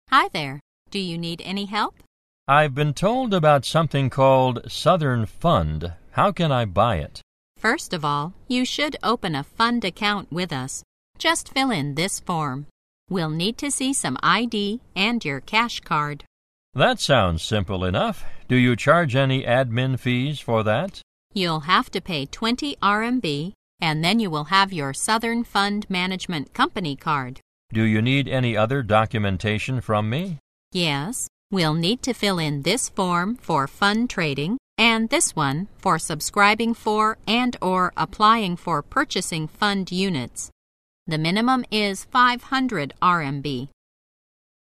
Hi there. Do you need any help? I've been told about something called Southern Fund. How can I buy it? First of all, you should open a fund account with us. Just fill in this form. We'll need to see some ID and your cash card. That sounds simple enough. Do you charge any admin fees for that? You'll have to pay 20 RMB, and then you will have your Southern Fund Management Company card. Do you need any other documentation from me? Yes, we'll need to fill in this form for fund trading and this one for subscribing for and/or applying for purchasing fund units. The minimum is 500 RMB.